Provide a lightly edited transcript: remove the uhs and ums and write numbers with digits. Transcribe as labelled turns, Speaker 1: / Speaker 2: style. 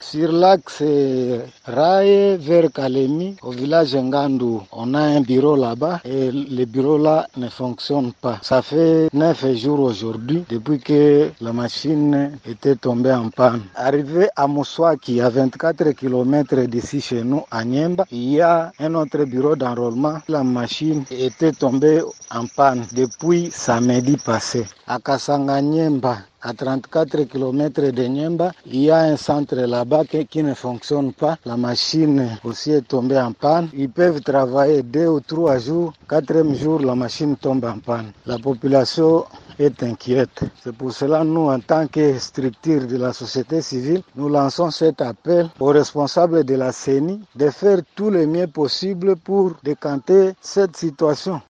Speaker 1: Sur l'axe Raye vers Kalemi, au village Ngandou, on a un bureau là-bas et le bureau là ne fonctionne pas. Ça fait 9 jours aujourd'hui depuis que la machine était tombée en panne. Arrivé à Moussouaki, à 24 km d'ici chez nous, à Niemba, il y a un autre bureau d'enrôlement. La machine était tombée en panne depuis samedi passé. À Kasanga Niemba, à 34 km de Niemba, il y a un centre là-bas qui ne fonctionne pas. La machine aussi est tombée en panne. Ils peuvent travailler 2 ou 3 jours. 4e jour, la machine tombe en panne. La population est inquiète. C'est pour cela nous, en tant que structure de la société civile, nous lançons cet appel aux responsables de la CENI de faire tout le mieux possible pour décanter cette situation.